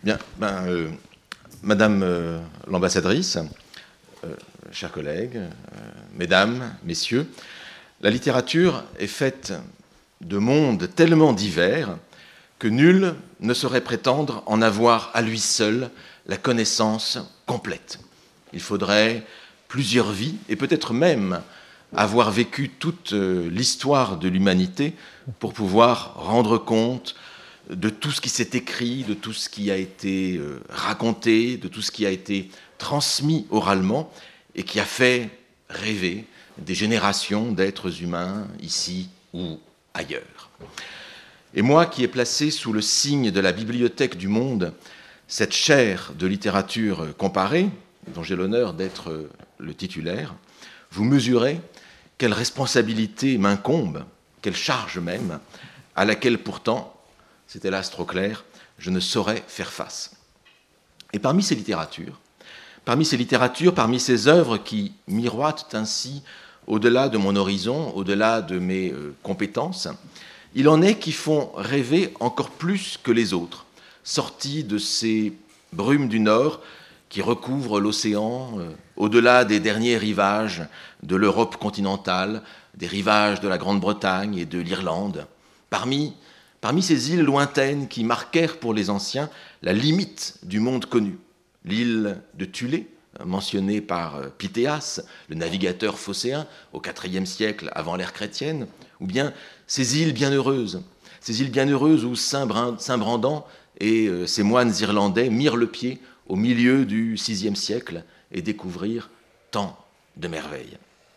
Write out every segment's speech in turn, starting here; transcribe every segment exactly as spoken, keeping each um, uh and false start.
Bien, ben, euh, Madame euh, l'ambassadrice, euh, chers collègues, euh, mesdames, messieurs, la littérature est faite de mondes tellement divers que nul ne saurait prétendre en avoir à lui seul la connaissance complète. Il faudrait plusieurs vies et peut-être même avoir vécu toute euh, l'histoire de l'humanité pour pouvoir rendre compte de tout ce qui s'est écrit, de tout ce qui a été euh, raconté, de tout ce qui a été transmis oralement et qui a fait rêver des générations d'êtres humains ici ou ailleurs. Et moi qui ai placé sous le signe de la Bibliothèque du Monde cette chaire de littérature comparée, dont j'ai l'honneur d'être le titulaire, vous mesurez quelle responsabilité m'incombe, quelle charge même, à laquelle pourtant, c'est hélas trop clair, je ne saurais faire face. Et parmi ces littératures, parmi ces littératures, parmi ces œuvres qui miroitent ainsi au-delà de mon horizon, au-delà de mes euh, compétences, il en est qui font rêver encore plus que les autres, sortis de ces brumes du Nord qui recouvrent l'océan, euh, au-delà des derniers rivages de l'Europe continentale, des rivages de la Grande-Bretagne et de l'Irlande, parmi Parmi ces îles lointaines qui marquèrent pour les anciens la limite du monde connu, l'île de Thulé, mentionnée par Pythéas, le navigateur phocéen, au quatrième siècle avant l'ère chrétienne, ou bien ces îles bienheureuses, ces îles bienheureuses où Saint Brandan et ses moines irlandais mirent le pied au milieu du sixième siècle et découvrirent tant de merveilles.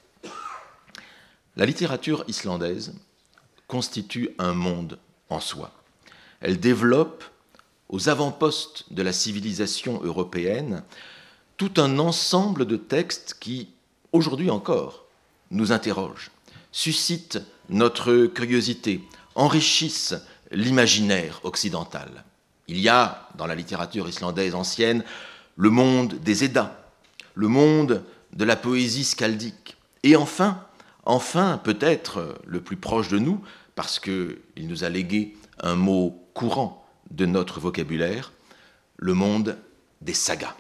La littérature islandaise constitue un monde en soi. Elle développe, aux avant-postes de la civilisation européenne, tout un ensemble de textes qui, aujourd'hui encore, nous interrogent, suscitent notre curiosité, enrichissent l'imaginaire occidental. Il y a, dans la littérature islandaise ancienne, le monde des Eddas, le monde de la poésie skaldique, et enfin, enfin, peut-être le plus proche de nous, parce qu'il nous a légué un mot courant de notre vocabulaire, le monde des sagas.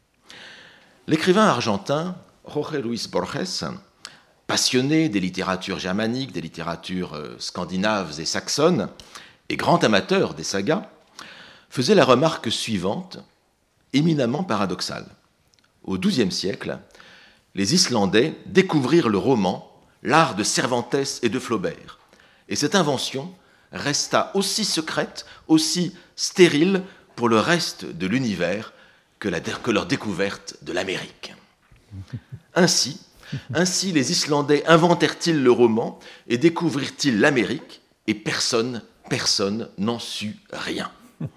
L'écrivain argentin Jorge Luis Borges, passionné des littératures germaniques, des littératures scandinaves et saxonnes, et grand amateur des sagas, faisait la remarque suivante, éminemment paradoxale. Au douzième siècle, les Islandais découvrirent le roman, l'art de Cervantes et de Flaubert. Et cette invention resta aussi secrète, aussi stérile pour le reste de l'univers que, la, que leur découverte de l'Amérique. Ainsi, ainsi, les Islandais inventèrent-ils le roman et découvrirent-ils l'Amérique, et personne, personne n'en sut rien.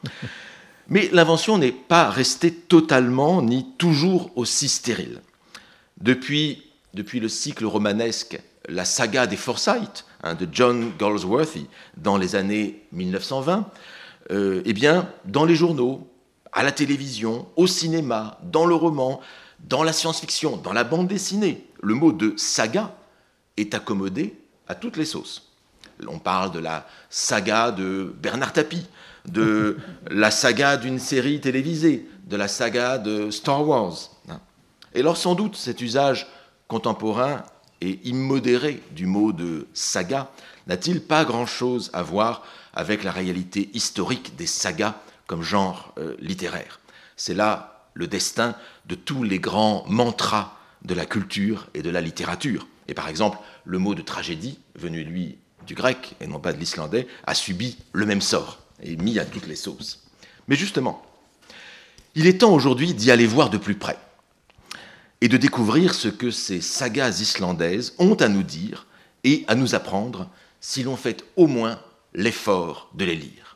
Mais l'invention n'est pas restée totalement ni toujours aussi stérile. Depuis, depuis le cycle romanesque, la saga des Forsyth, hein, de John Galsworthy, dans les années mille neuf cent vingt, euh, eh bien, dans les journaux, à la télévision, au cinéma, dans le roman, dans la science-fiction, dans la bande dessinée, le mot de saga est accommodé à toutes les sauces. On parle de la saga de Bernard Tapie, de la saga d'une série télévisée, de la saga de Star Wars. Et alors, sans doute, cet usage contemporain et immodéré du mot de saga n'a-t-il pas grand-chose à voir avec la réalité historique des sagas comme genre euh, littéraire. C'est là le destin de tous les grands mantras de la culture et de la littérature. Et par exemple, le mot de tragédie, venu lui du grec et non pas de l'islandais, a subi le même sort et mis à toutes les sauces. Mais justement, il est temps aujourd'hui d'y aller voir de plus près et de découvrir ce que ces sagas islandaises ont à nous dire et à nous apprendre si l'on fait au moins l'effort de les lire.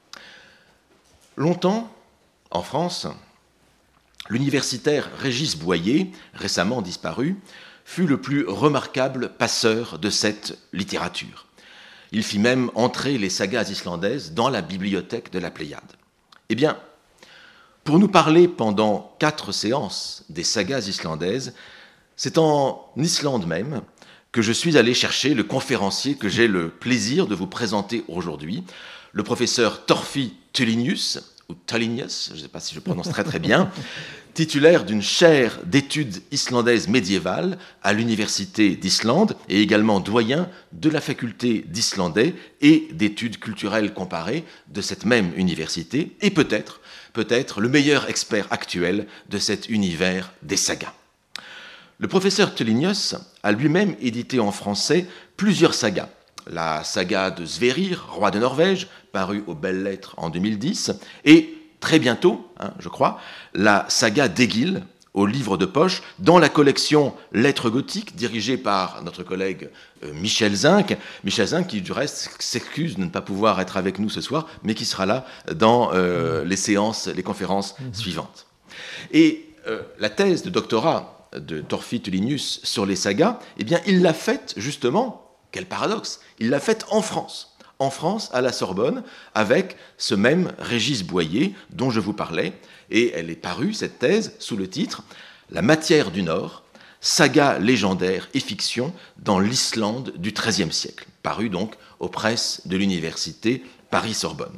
Longtemps, en France, l'universitaire Régis Boyer, récemment disparu, fut le plus remarquable passeur de cette littérature. Il fit même entrer les sagas islandaises dans la bibliothèque de la Pléiade. Eh bien, pour nous parler pendant quatre séances des sagas islandaises, c'est en Islande même que je suis allé chercher le conférencier que j'ai le plaisir de vous présenter aujourd'hui, le professeur Torfi Tullinius, ou Tulinius, je ne sais pas si je prononce très très bien, titulaire d'une chaire d'études islandaises médiévales à l'Université d'Islande et également doyen de la faculté d'islandais et d'études culturelles comparées de cette même université, et peut-être, peut-être le meilleur expert actuel de cet univers des sagas. Le professeur Tulinius a lui-même édité en français plusieurs sagas. La saga de Sverrir, roi de Norvège, parue aux Belles Lettres en deux mille dix, et très bientôt, hein, je crois, la saga d'Egil, au livre de poche, dans la collection Lettres gothiques, dirigée par notre collègue euh, Michel Zinc. Michel Zinc, qui du reste s'excuse de ne pas pouvoir être avec nous ce soir, mais qui sera là dans euh, les séances, les conférences mmh. suivantes. Et euh, la thèse de doctorat de Thorfinn Tulinius sur les sagas, eh bien, il l'a faite justement, quel paradoxe, il l'a faite en France. En France, à la Sorbonne, avec ce même Régis Boyer dont je vous parlais, et elle est parue, cette thèse, sous le titre « La matière du Nord, saga légendaire et fiction dans l'Islande du treizième siècle », parue donc aux presses de l'université Paris-Sorbonne.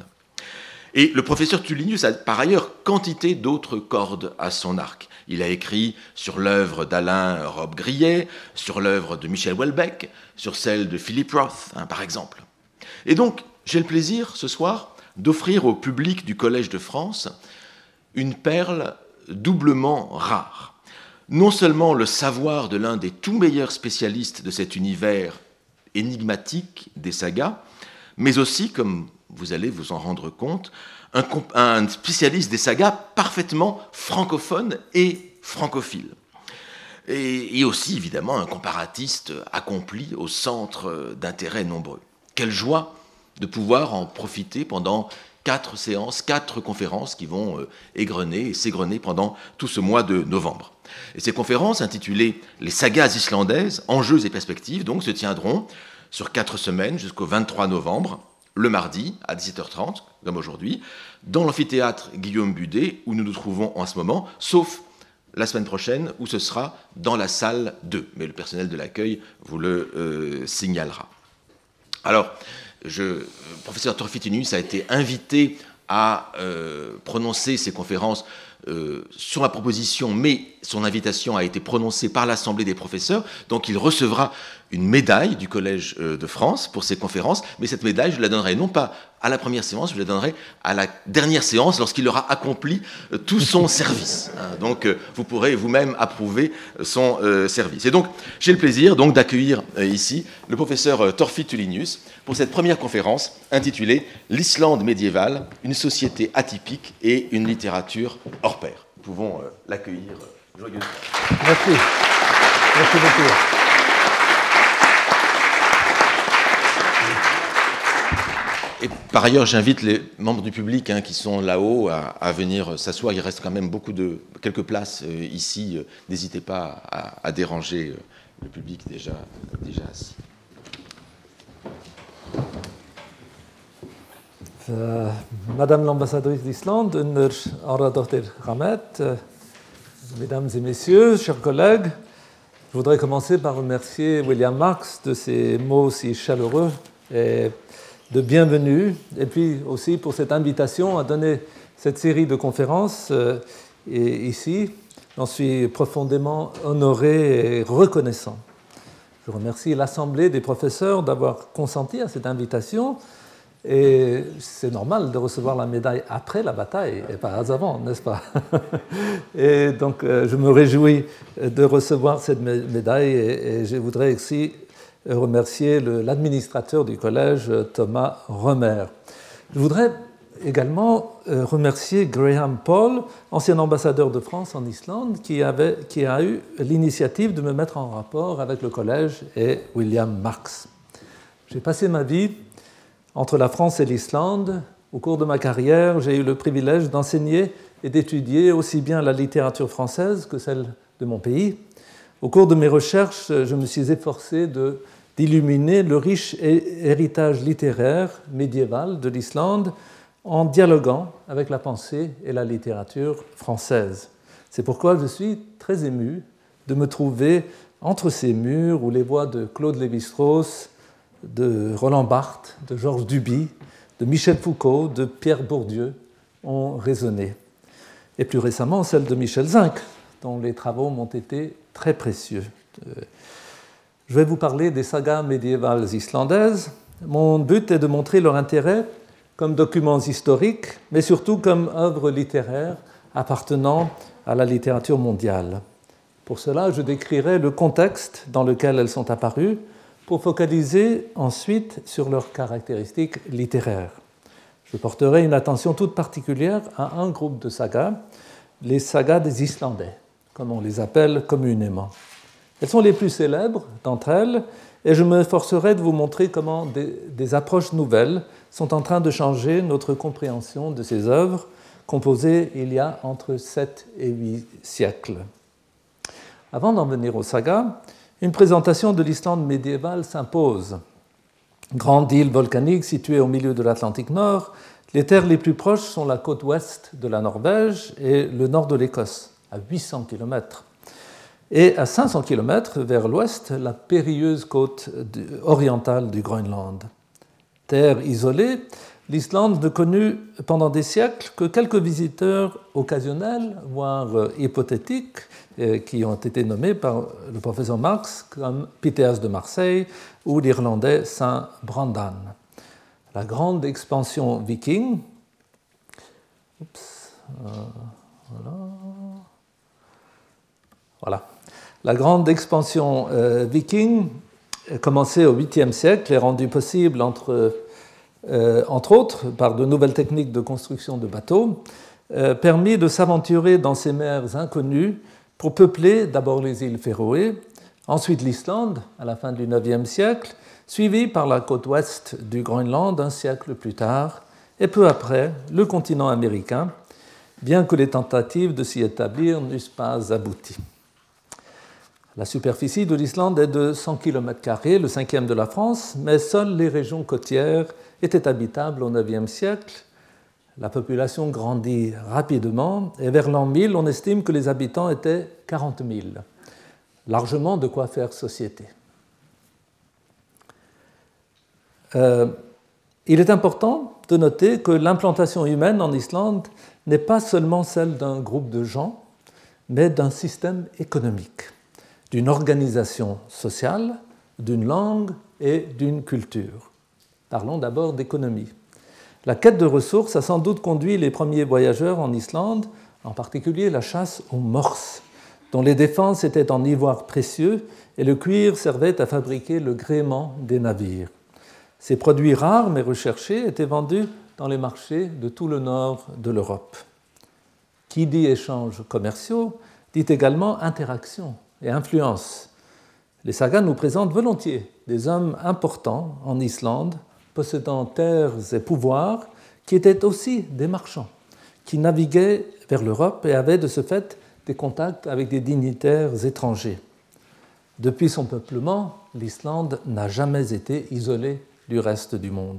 Et le professeur Tulinius a par ailleurs quantité d'autres cordes à son arc. Il a écrit sur l'œuvre d'Alain Robbe-Grillet, sur l'œuvre de Michel Houellebecq, sur celle de Philip Roth, hein, par exemple. Et donc, j'ai le plaisir, ce soir, d'offrir au public du Collège de France une perle doublement rare. Non seulement le savoir de l'un des tout meilleurs spécialistes de cet univers énigmatique des sagas, mais aussi, comme vous allez vous en rendre compte, un, un spécialiste des sagas parfaitement francophone et francophile. Et, et aussi, évidemment, un comparatiste accompli au centre d'intérêts nombreux. Quelle joie de pouvoir en profiter pendant quatre séances, quatre conférences qui vont égrener et s'égrener pendant tout ce mois de novembre. Et ces conférences, intitulées « Les sagas islandaises, enjeux et perspectives », donc, se tiendront sur quatre semaines jusqu'au vingt-trois novembre, le mardi à dix-sept heures trente, comme aujourd'hui, dans l'amphithéâtre Guillaume Budet, où nous nous trouvons en ce moment, sauf la semaine prochaine, où ce sera dans la salle deux. Mais le personnel de l'accueil vous le euh, signalera. Alors, je, le professeur Thorfinn Tulinius a été invité à euh, prononcer ces conférences euh, sur ma proposition, mais son invitation a été prononcée par l'Assemblée des professeurs, donc il recevra une médaille du Collège de France pour ces conférences, mais cette médaille, je la donnerai non pas à la première séance, je la donnerai à la dernière séance lorsqu'il aura accompli tout son service. Donc, vous pourrez vous-même approuver son euh, service. Et donc, j'ai le plaisir donc d'accueillir euh, ici le professeur Thorfinn Tulinius pour cette première conférence intitulée « L'Islande médiévale, une société atypique et une littérature hors pair ». Nous pouvons euh, l'accueillir euh, joyeusement. Merci. Merci beaucoup. Et par ailleurs, j'invite les membres du public hein, qui sont là-haut à, à venir s'asseoir. Il reste quand même beaucoup de quelques places euh, ici. N'hésitez pas à, à déranger euh, le public déjà, déjà assis. Euh, Madame l'ambassadrice d'Islande, Unnur Aradottir Hamet, euh, Mesdames et Messieurs, chers collègues, je voudrais commencer par remercier William Marx de ses mots si chaleureux et de bienvenue, et puis aussi pour cette invitation à donner cette série de conférences euh, et ici. J'en suis profondément honoré et reconnaissant. Je remercie l'Assemblée des professeurs d'avoir consenti à cette invitation, et c'est normal de recevoir la médaille après la bataille, et pas avant, n'est-ce pas? Et donc, euh, je me réjouis de recevoir cette médaille, et, et je voudrais aussi remercier le, l'administrateur du collège, Thomas Romer. Je voudrais également remercier Graham Paul, ancien ambassadeur de France en Islande, qui, avait, qui a eu l'initiative de me mettre en rapport avec le collège et William Marx. J'ai passé ma vie entre la France et l'Islande. Au cours de ma carrière, j'ai eu le privilège d'enseigner et d'étudier aussi bien la littérature française que celle de mon pays. Au cours de mes recherches, je me suis efforcé de d'illuminer le riche héritage littéraire médiéval de l'Islande en dialoguant avec la pensée et la littérature française. C'est pourquoi je suis très ému de me trouver entre ces murs où les voix de Claude Lévi-Strauss, de Roland Barthes, de Georges Duby, de Michel Foucault, de Pierre Bourdieu ont résonné. Et plus récemment, celle de Michel Zinc, dont les travaux m'ont été très précieux. Je vais vous parler des sagas médiévales islandaises. Mon but est de montrer leur intérêt comme documents historiques, mais surtout comme œuvres littéraires appartenant à la littérature mondiale. Pour cela, je décrirai le contexte dans lequel elles sont apparues, pour focaliser ensuite sur leurs caractéristiques littéraires. Je porterai une attention toute particulière à un groupe de sagas, les sagas des Islandais, comme on les appelle communément. Elles sont les plus célèbres d'entre elles, et je m'efforcerai de vous montrer comment des, des approches nouvelles sont en train de changer notre compréhension de ces œuvres, composées il y a entre sept et huit siècles. Avant d'en venir aux sagas, une présentation de l'Islande médiévale s'impose. Grande île volcanique située au milieu de l'Atlantique Nord, les terres les plus proches sont la côte ouest de la Norvège et le nord de l'Écosse, à huit cents kilomètres. Et à cinq cents kilomètres vers l'ouest, la périlleuse côte orientale du Groenland. Terre isolée, l'Islande ne connut pendant des siècles que quelques visiteurs occasionnels, voire hypothétiques, qui ont été nommés par le professeur Marx comme Pythéas de Marseille ou l'Irlandais Saint Brandan. La grande expansion viking, oups, euh, voilà, voilà. La grande expansion euh, viking, commencée au huitième siècle, est rendue possible entre, euh, entre autres par de nouvelles techniques de construction de bateaux, euh, permis de s'aventurer dans ces mers inconnues pour peupler d'abord les îles Féroé, ensuite l'Islande à la fin du neuvième siècle, suivie par la côte ouest du Groenland un siècle plus tard, et peu après le continent américain, bien que les tentatives de s'y établir n'eussent pas abouti. La superficie de l'Islande est de cent kilomètres carrés, le cinquième de la France, mais seules les régions côtières étaient habitables au neuvième siècle. La population grandit rapidement et vers l'an mille, on estime que les habitants étaient quarante mille, largement de quoi faire société. Euh, il est important de noter que l'implantation humaine en Islande n'est pas seulement celle d'un groupe de gens, mais d'un système économique, d'une organisation sociale, d'une langue et d'une culture. Parlons d'abord d'économie. La quête de ressources a sans doute conduit les premiers voyageurs en Islande, en particulier la chasse aux morses, dont les défenses étaient en ivoire précieux et le cuir servait à fabriquer le gréement des navires. Ces produits rares mais recherchés étaient vendus dans les marchés de tout le nord de l'Europe. Qui dit échanges commerciaux dit également interaction et influence. Les sagas nous présentent volontiers des hommes importants en Islande, possédant terres et pouvoirs, qui étaient aussi des marchands, qui naviguaient vers l'Europe et avaient de ce fait des contacts avec des dignitaires étrangers. Depuis son peuplement, l'Islande n'a jamais été isolée du reste du monde.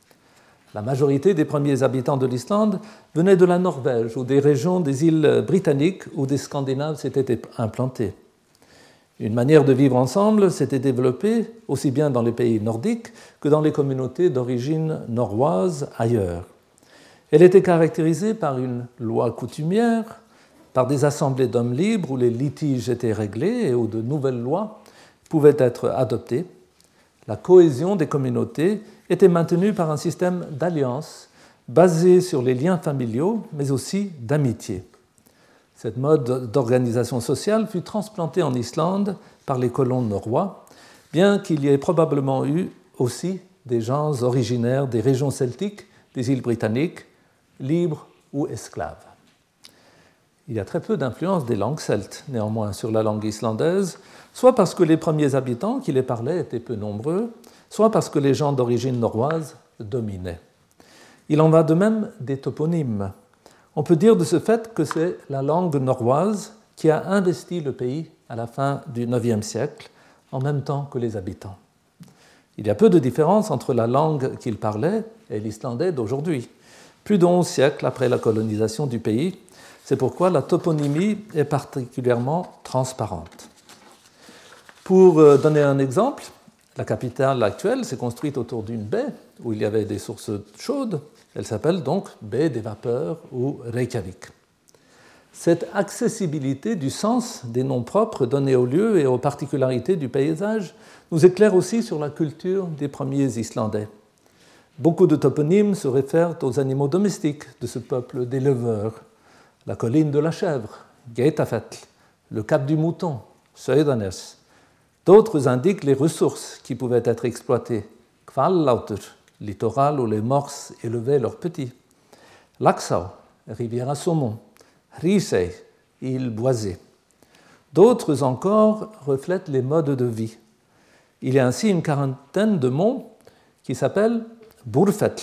La majorité des premiers habitants de l'Islande venaient de la Norvège ou des régions des îles britanniques où des Scandinaves s'étaient implantés. Une manière de vivre ensemble s'était développée aussi bien dans les pays nordiques que dans les communautés d'origine norroise ailleurs. Elle était caractérisée par une loi coutumière, par des assemblées d'hommes libres où les litiges étaient réglés et où de nouvelles lois pouvaient être adoptées. La cohésion des communautés était maintenue par un système d'alliances basé sur les liens familiaux, mais aussi d'amitié. Cette mode d'organisation sociale fut transplantée en Islande par les colons norrois, bien qu'il y ait probablement eu aussi des gens originaires des régions celtiques des îles britanniques, libres ou esclaves. Il y a très peu d'influence des langues celtes, néanmoins, sur la langue islandaise, soit parce que les premiers habitants qui les parlaient étaient peu nombreux, soit parce que les gens d'origine norroise dominaient. Il en va de même des toponymes. On peut dire de ce fait que c'est la langue norroise qui a investi le pays à la fin du neuvième siècle, en même temps que les habitants. Il y a peu de différence entre la langue qu'ils parlaient et l'islandais d'aujourd'hui, plus de onze siècles après la colonisation du pays. C'est pourquoi la toponymie est particulièrement transparente. Pour donner un exemple, la capitale actuelle s'est construite autour d'une baie où il y avait des sources chaudes Elle s'appelle donc baie des vapeurs ou Reykjavik. Cette accessibilité du sens des noms propres donnés aux lieux et aux particularités du paysage nous éclaire aussi sur la culture des premiers Islandais. Beaucoup de toponymes se réfèrent aux animaux domestiques de ce peuple d'éleveurs. La colline de la chèvre, Geitafell, le cap du mouton, Sauðanes. D'autres indiquent les ressources qui pouvaient être exploitées. Hvallautur, littoral où les morses élevaient leurs petits. Laxá, rivière à saumon. Hrísey, île boisée. D'autres encore reflètent les modes de vie. Il y a ainsi une quarantaine de monts qui s'appellent Búrfell,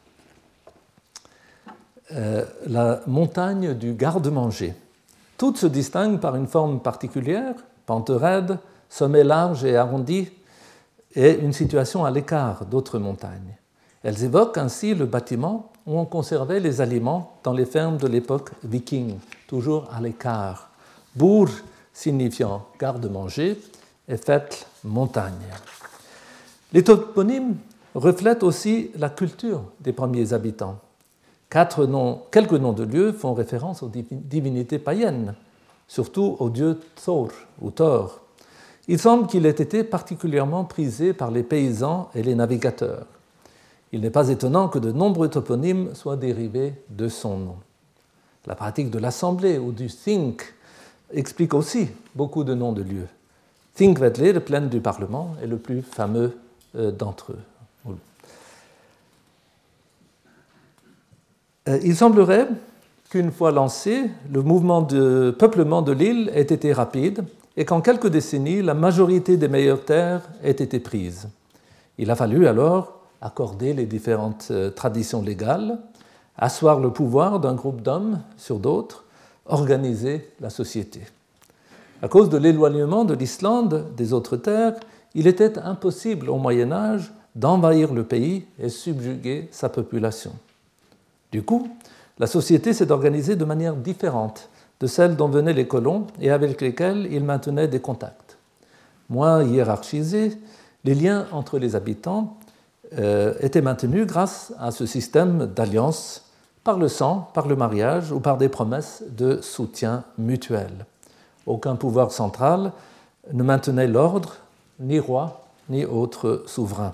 euh, la montagne du garde-manger. Toutes se distinguent par une forme particulière, pente raide, sommet large et arrondi, et une situation à l'écart d'autres montagnes. Elles évoquent ainsi le bâtiment où on conservait les aliments dans les fermes de l'époque viking, toujours à l'écart. Búr signifiant garde-manger et fell, montagne. Les toponymes reflètent aussi la culture des premiers habitants. Quatre noms, quelques noms de lieux font référence aux divinités païennes, surtout au dieu Thor ou Thor. Il semble qu'il ait été particulièrement prisé par les paysans et les navigateurs. Il n'est pas étonnant que de nombreux toponymes soient dérivés de son nom. La pratique de l'assemblée ou du þing explique aussi beaucoup de noms de lieux. Þingvellir, plaine du Parlement, est le plus fameux d'entre eux. Il semblerait qu'une fois lancé, le mouvement de peuplement de l'île ait été rapide et qu'en quelques décennies, la majorité des meilleures terres ait été prise. Il a fallu alors accorder les différentes traditions légales, asseoir le pouvoir d'un groupe d'hommes sur d'autres, organiser la société. À cause de l'éloignement de l'Islande des autres terres, il était impossible au Moyen Âge d'envahir le pays et subjuguer sa population. Du coup, la société s'est organisée de manière différente de celle dont venaient les colons et avec lesquels ils maintenaient des contacts. Moins hiérarchisés, les liens entre les habitants euh, étaient maintenus grâce à ce système d'alliance par le sang, par le mariage ou par des promesses de soutien mutuel. Aucun pouvoir central ne maintenait l'ordre, ni roi, ni autre souverain.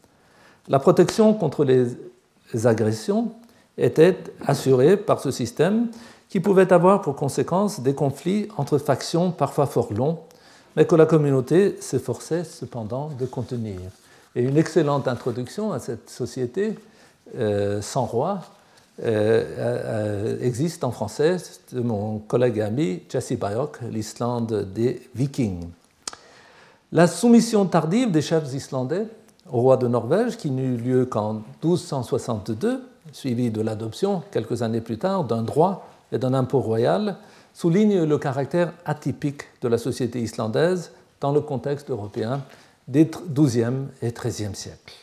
La protection contre les agressions était assurée par ce système qui pouvait avoir pour conséquence des conflits entre factions parfois fort longs, mais que la communauté s'efforçait cependant de contenir. Et une excellente introduction à cette société euh, sans roi euh, euh, existe en français de mon collègue et ami Jesse Bajok, l'Islande des Vikings. La soumission tardive des chefs islandais au roi de Norvège, qui n'eut lieu qu'en douze cent soixante-deux, suivi de l'adoption quelques années plus tard d'un droit et d'un impôt royal, souligne le caractère atypique de la société islandaise dans le contexte européen des douzième et treizième siècles.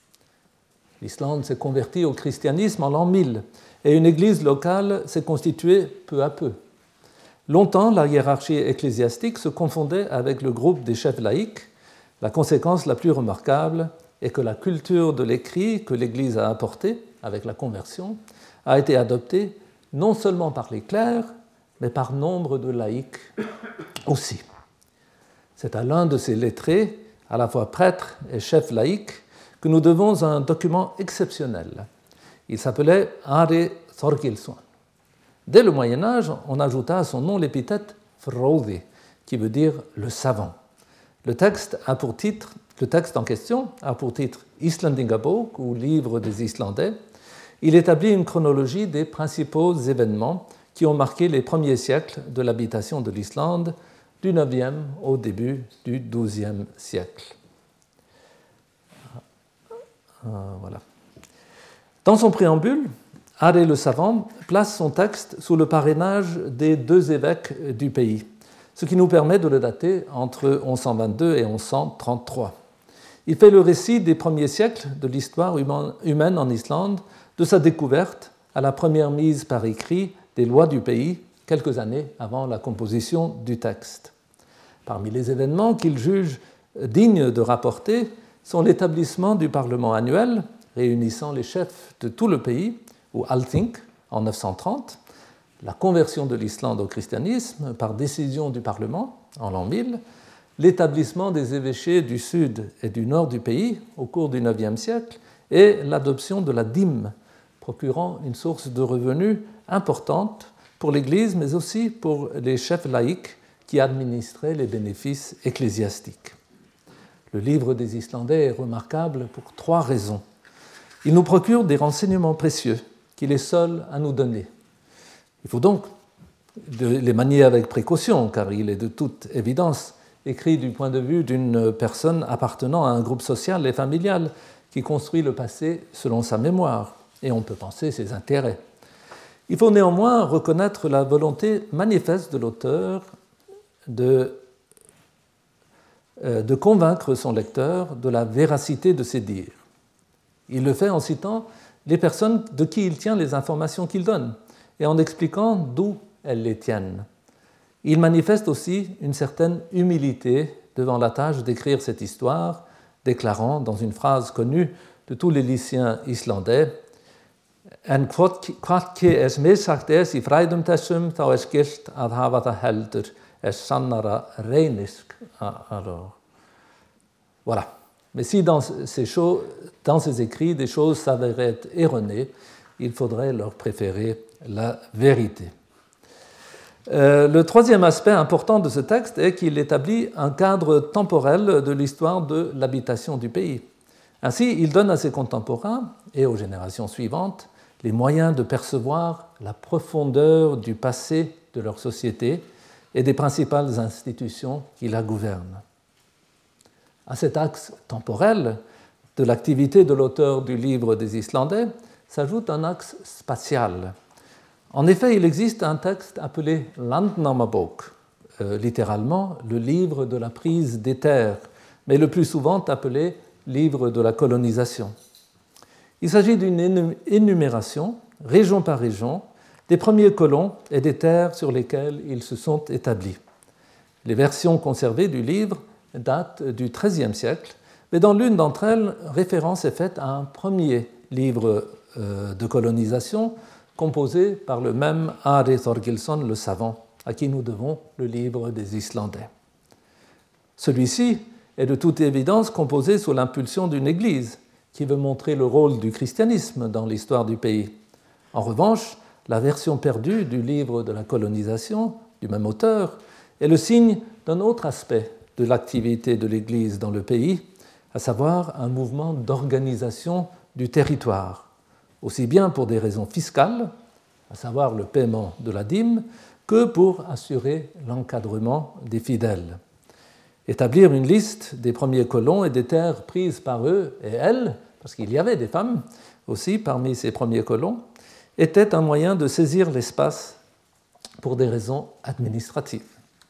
L'Islande s'est convertie au christianisme en l'an mille et une église locale s'est constituée peu à peu. Longtemps, la hiérarchie ecclésiastique se confondait avec le groupe des chefs laïcs. La conséquence la plus remarquable est que la culture de l'écrit que l'Église a apportée avec la conversion a été adoptée non seulement par les clercs, mais par nombre de laïcs aussi. C'est à l'un de ces lettrés, à la fois prêtre et chef laïque, que nous devons un document exceptionnel. Il s'appelait Ari Thorgilsson. Dès le Moyen Âge, on ajouta à son nom l'épithète Fróði, qui veut dire le savant. Le texte, a pour titre, le texte en question a pour titre Íslendingabók, ou Livre des Islandais. Il établit une chronologie des principaux événements qui ont marqué les premiers siècles de l'habitation de l'Islande, du neuvième au début du douzième siècle. Voilà. Dans son préambule, Ari le Savant place son texte sous le parrainage des deux évêques du pays, ce qui nous permet de le dater entre onze cent vingt-deux et onze cent trente-trois. Il fait le récit des premiers siècles de l'histoire humaine en Islande, de sa découverte à la première mise par écrit des lois du pays, quelques années avant la composition du texte. Parmi les événements qu'il juge dignes de rapporter sont l'établissement du Parlement annuel, réunissant les chefs de tout le pays, ou Althing, en neuf cent trente, la conversion de l'Islande au christianisme par décision du Parlement, en l'an mille, l'établissement des évêchés du sud et du nord du pays au cours du neuvième siècle et l'adoption de la dîme, procurant une source de revenus importante pour l'Église, mais aussi pour les chefs laïcs qui administraient les bénéfices ecclésiastiques. Le livre des Islandais est remarquable pour trois raisons. Il nous procure des renseignements précieux qu'il est seul à nous donner. Il faut donc les manier avec précaution, car il est de toute évidence écrit du point de vue d'une personne appartenant à un groupe social et familial qui construit le passé selon sa mémoire, et on peut penser ses intérêts. Il faut néanmoins reconnaître la volonté manifeste de l'auteur de, euh, de convaincre son lecteur de la véracité de ses dires. Il le fait en citant les personnes de qui il tient les informations qu'il donne et en expliquant d'où elles les tiennent. Il manifeste aussi une certaine humilité devant la tâche d'écrire cette histoire, déclarant dans une phrase connue de tous les lycéens islandais En hvort es missagt es í fræðum þessum þá er skylt að hafa það heldur es sannara reynisk. Alors, voilà. Mais si dans ces, choses, dans ces écrits des choses s'avéraient erronées, il faudrait leur préférer la vérité. Euh, le troisième aspect important de ce texte est qu'il établit un cadre temporel de l'histoire de l'habitation du pays. Ainsi, il donne à ses contemporains et aux générations suivantes les moyens de percevoir la profondeur du passé de leur société et des principales institutions qui la gouvernent. À cet axe temporel de l'activité de l'auteur du livre des Islandais s'ajoute un axe spatial. En effet, il existe un texte appelé Landnámabók, euh, littéralement le livre de la prise des terres, mais le plus souvent appelé livre de la colonisation. Il s'agit d'une énumération, région par région, des premiers colons et des terres sur lesquelles ils se sont établis. Les versions conservées du livre datent du treizième siècle, mais dans l'une d'entre elles, référence est faite à un premier livre euh, de colonisation composé par le même Ari Thorgilsson le savant, à qui nous devons le livre des Islandais. Celui-ci est de toute évidence composé sous l'impulsion d'une église qui veut montrer le rôle du christianisme dans l'histoire du pays. En revanche, la version perdue du livre de la colonisation, du même auteur, est le signe d'un autre aspect de l'activité de l'Église dans le pays, à savoir un mouvement d'organisation du territoire, aussi bien pour des raisons fiscales, à savoir le paiement de la dîme, que pour assurer l'encadrement des fidèles. Établir une liste des premiers colons et des terres prises par eux et elles, parce qu'il y avait des femmes aussi parmi ces premiers colons, était un moyen de saisir l'espace pour des raisons administratives.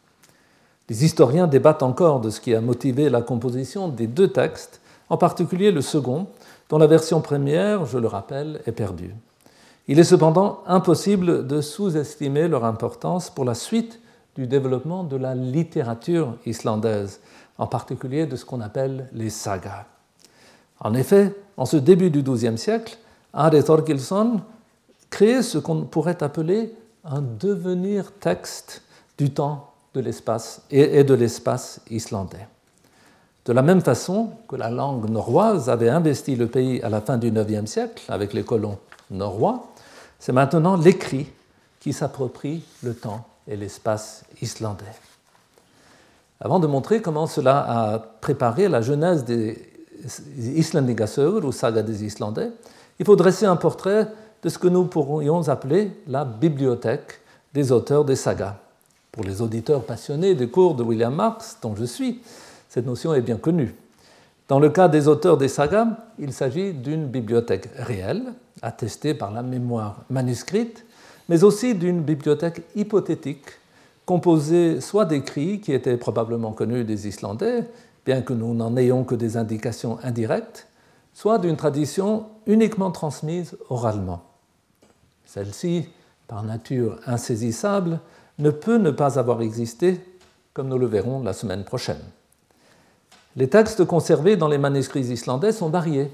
Les historiens débattent encore de ce qui a motivé la composition des deux textes, en particulier le second, dont la version première, je le rappelle, est perdue. Il est cependant impossible de sous-estimer leur importance pour la suite du développement de la littérature islandaise, en particulier de ce qu'on appelle les sagas. En effet, en ce début du douzième siècle, Ari Thorgilsson crée ce qu'on pourrait appeler un devenir texte du temps de l'espace et de l'espace islandais. De la même façon que la langue norroise avait investi le pays à la fin du neuvième siècle avec les colons norrois, c'est maintenant l'écrit qui s'approprie le temps et l'espace islandais. Avant de montrer comment cela a préparé la genèse des Islandingasögur, ou sagas des Islandais, il faut dresser un portrait de ce que nous pourrions appeler la bibliothèque des auteurs des sagas. Pour les auditeurs passionnés des cours de William Marx, dont je suis, cette notion est bien connue. Dans le cas des auteurs des sagas, il s'agit d'une bibliothèque réelle, attestée par la mémoire manuscrite, mais aussi d'une bibliothèque hypothétique, composée soit d'écrits qui étaient probablement connus des Islandais, bien que nous n'en ayons que des indications indirectes, soit d'une tradition uniquement transmise oralement. Celle-ci, par nature insaisissable, ne peut ne pas avoir existé, comme nous le verrons la semaine prochaine. Les textes conservés dans les manuscrits islandais sont variés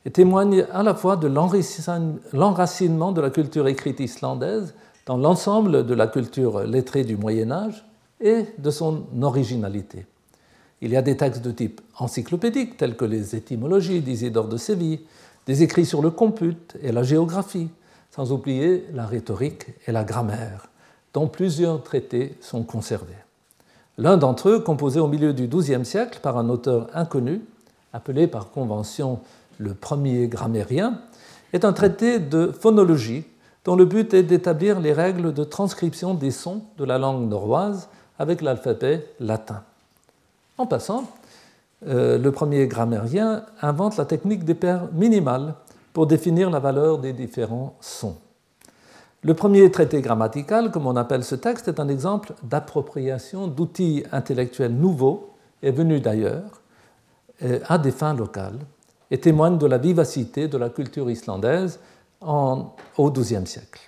et témoigne à la fois de l'enracinement de la culture écrite islandaise dans l'ensemble de la culture lettrée du Moyen-Âge et de son originalité. Il y a des textes de type encyclopédique, tels que les étymologies d'Isidore de Séville, des écrits sur le compute et la géographie, sans oublier la rhétorique et la grammaire, dont plusieurs traités sont conservés. L'un d'entre eux, composé au milieu du douzième siècle par un auteur inconnu, appelé par convention le premier grammairien, est un traité de phonologie dont le but est d'établir les règles de transcription des sons de la langue norroise avec l'alphabet latin. En passant, euh, le premier grammairien invente la technique des paires minimales pour définir la valeur des différents sons. Le premier traité grammatical, comme on appelle ce texte, est un exemple d'appropriation d'outils intellectuels nouveaux et venus d'ailleurs à des fins locales et témoigne de la vivacité de la culture islandaise en, au douzième siècle.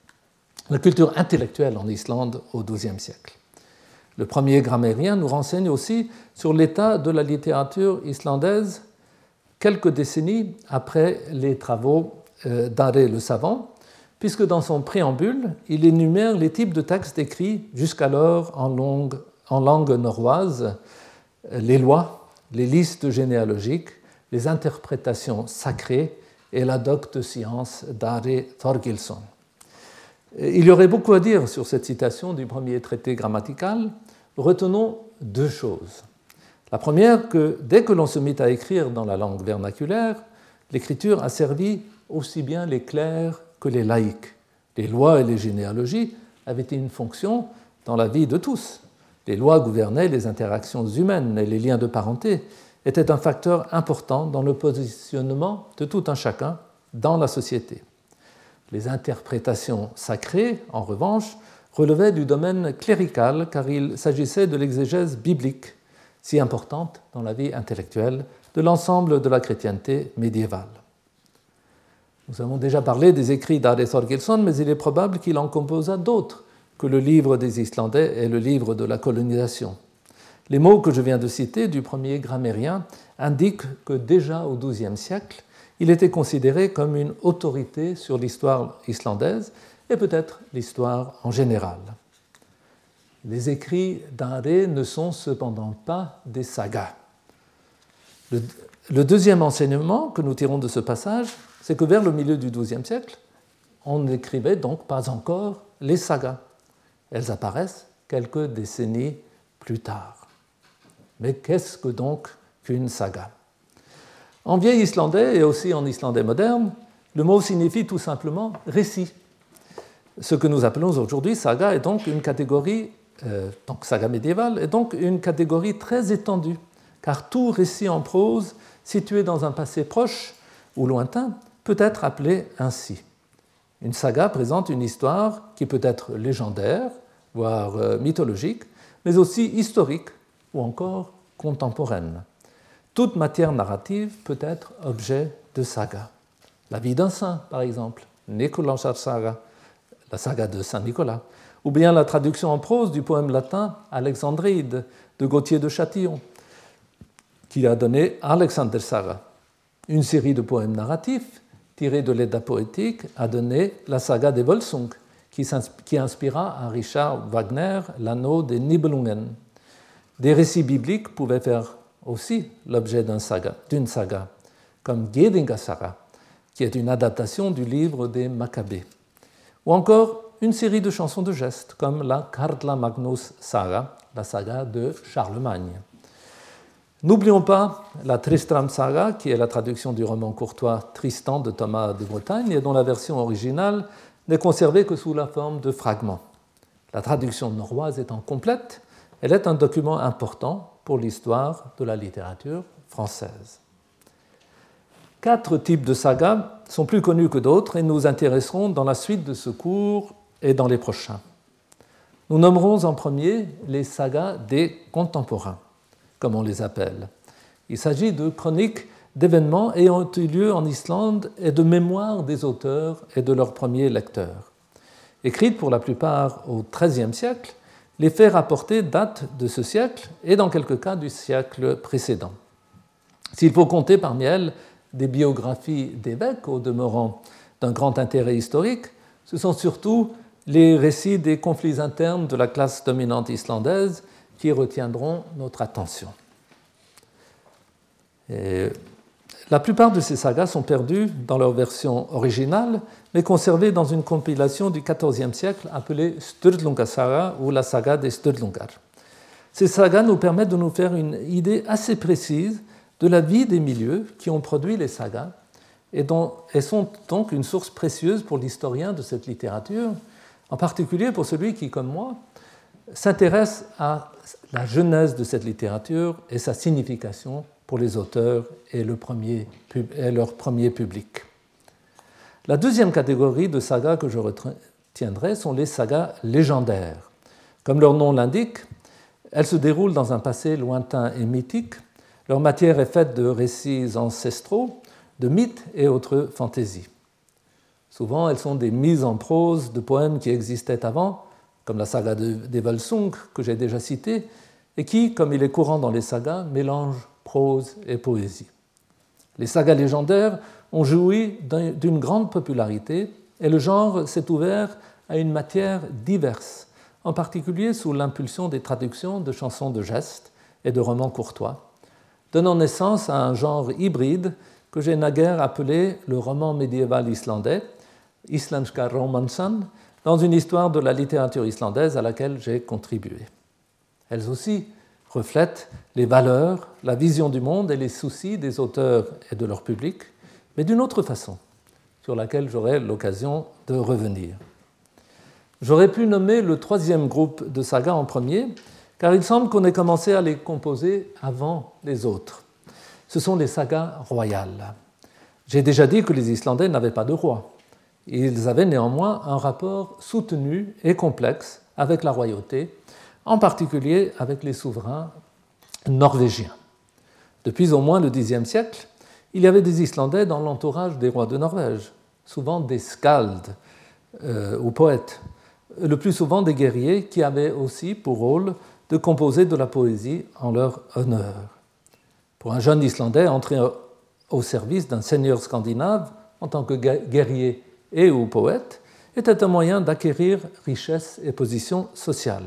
La culture intellectuelle en Islande au douzième siècle. Le premier grammairien nous renseigne aussi sur l'état de la littérature islandaise quelques décennies après les travaux d'Are le Savant, puisque dans son préambule, il énumère les types de textes écrits jusqu'alors en langue, en langue norroise, les lois, les listes généalogiques, les interprétations sacrées et la docte science d'Are Thorgilsson. Il y aurait beaucoup à dire sur cette citation du premier traité grammatical. Retenons deux choses. La première, que dès que l'on se mit à écrire dans la langue vernaculaire, l'écriture a servi aussi bien les clercs que les laïcs. Les lois et les généalogies avaient une fonction dans la vie de tous. Les lois gouvernaient les interactions humaines et les liens de parenté étaient un facteur important dans le positionnement de tout un chacun dans la société. Les interprétations sacrées, en revanche, relevaient du domaine clérical car il s'agissait de l'exégèse biblique, si importante dans la vie intellectuelle de l'ensemble de la chrétienté médiévale. Nous avons déjà parlé des écrits d'Are Thorgilsson, mais il est probable qu'il en composa d'autres que le livre des Islandais et le livre de la colonisation. Les mots que je viens de citer du premier grammairien indiquent que déjà au douzième siècle, il était considéré comme une autorité sur l'histoire islandaise et peut-être l'histoire en général. Les écrits d'Are ne sont cependant pas des sagas. Le, le deuxième enseignement que nous tirons de ce passage, c'est que vers le milieu du douzième siècle, on n'écrivait donc pas encore les sagas. Elles apparaissent quelques décennies plus tard. Mais qu'est-ce que donc qu'une saga ? En vieil islandais et aussi en islandais moderne, le mot signifie tout simplement récit. Ce que nous appelons aujourd'hui saga est donc une catégorie, euh, donc saga médiévale, est donc une catégorie très étendue, car tout récit en prose situé dans un passé proche ou lointain peut être appelé ainsi. Une saga présente une histoire qui peut être légendaire, voire euh, mythologique, mais aussi historique ou encore contemporaine. Toute matière narrative peut être objet de saga. La vie d'un saint, par exemple, Nicolasar saga, la saga de Saint Nicolas, ou bien la traduction en prose du poème latin Alexandride de Gauthier de Châtillon, qui a donné Alexander saga. Une série de poèmes narratifs tirés de l'Edda poétique a donné la saga des Volsung, qui inspira à Richard Wagner l'anneau des Nibelungen. Des récits bibliques pouvaient faire aussi l'objet d'un saga, d'une saga, comme Gedinga saga, qui est une adaptation du livre des Maccabées, ou encore une série de chansons de gestes, comme la Karla Magnus saga, la saga de Charlemagne. N'oublions pas la Tristram saga, qui est la traduction du roman courtois Tristan de Thomas de Bretagne, et dont la version originale n'est conservée que sous la forme de fragments. La traduction norroise étant complète, elle est un document important pour l'histoire de la littérature française. Quatre types de sagas sont plus connus que d'autres et nous intéresserons dans la suite de ce cours et dans les prochains. Nous nommerons en premier les sagas des contemporains, comme on les appelle. Il s'agit de chroniques d'événements ayant eu lieu en Islande et de mémoires des auteurs et de leurs premiers lecteurs. Écrites pour la plupart au treizième siècle, les faits rapportés datent de ce siècle et dans quelques cas du siècle précédent. S'il faut compter parmi elles des biographies d'évêques, au demeurant d'un grand intérêt historique, ce sont surtout les récits des conflits internes de la classe dominante islandaise qui retiendront notre attention. Et la plupart de ces sagas sont perdues dans leur version originale, mais conservées dans une compilation du quatorzième siècle appelée Sturlungasaga ou la saga des Sturlungar. Ces sagas nous permettent de nous faire une idée assez précise de la vie des milieux qui ont produit les sagas et, dont, et sont donc une source précieuse pour l'historien de cette littérature, en particulier pour celui qui, comme moi, s'intéresse à la genèse de cette littérature et sa signification pour les auteurs et, le premier, et leur premier public. La deuxième catégorie de sagas que je retiendrai sont les sagas légendaires. Comme leur nom l'indique, elles se déroulent dans un passé lointain et mythique. Leur matière est faite de récits ancestraux, de mythes et autres fantaisies. Souvent, elles sont des mises en prose de poèmes qui existaient avant, comme la saga des Völsung que j'ai déjà citée, et qui, comme il est courant dans les sagas, mélangent prose et poésie. Les sagas légendaires ont joui d'une grande popularité et le genre s'est ouvert à une matière diverse, en particulier sous l'impulsion des traductions de chansons de gestes et de romans courtois, donnant naissance à un genre hybride que j'ai naguère appelé le roman médiéval islandais, Islandska romansan, dans une histoire de la littérature islandaise à laquelle j'ai contribué. Elles aussi reflètent les valeurs, la vision du monde et les soucis des auteurs et de leur public, mais d'une autre façon, sur laquelle j'aurai l'occasion de revenir. J'aurais pu nommer le troisième groupe de sagas en premier, car il semble qu'on ait commencé à les composer avant les autres. Ce sont les sagas royales. J'ai déjà dit que les Islandais n'avaient pas de roi. Ils avaient néanmoins un rapport soutenu et complexe avec la royauté, en particulier avec les souverains norvégiens. Depuis au moins le dixième siècle, il y avait des Islandais dans l'entourage des rois de Norvège, souvent des skalds euh, ou poètes, le plus souvent des guerriers qui avaient aussi pour rôle de composer de la poésie en leur honneur. Pour un jeune Islandais entré au service d'un seigneur scandinave en tant que guerrier et ou poète, était un moyen d'acquérir richesse et position sociale.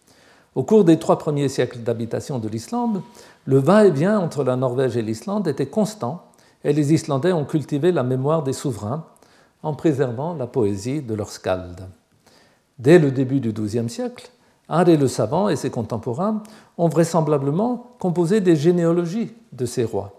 Au cours des trois premiers siècles d'habitation de l'Islande, le va-et-vient entre la Norvège et l'Islande était constant et les Islandais ont cultivé la mémoire des souverains en préservant la poésie de leurs skalds. Dès le début du douzième siècle, Are le Savant et ses contemporains ont vraisemblablement composé des généalogies de ces rois.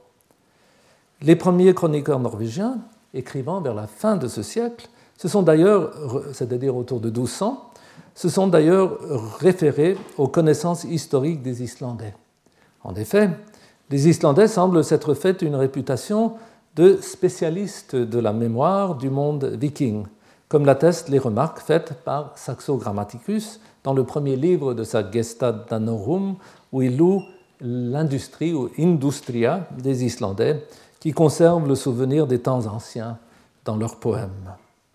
Les premiers chroniqueurs norvégiens, écrivant vers la fin de ce siècle, se sont d'ailleurs, c'est-à-dire autour de douze cents, se sont d'ailleurs référés aux connaissances historiques des Islandais. En effet, les Islandais semblent s'être fait une réputation de spécialistes de la mémoire du monde viking, comme l'attestent les remarques faites par Saxo Grammaticus dans le premier livre de sa Gesta Danorum, où il loue l'industrie ou industria des Islandais, qui conservent le souvenir des temps anciens dans leurs poèmes.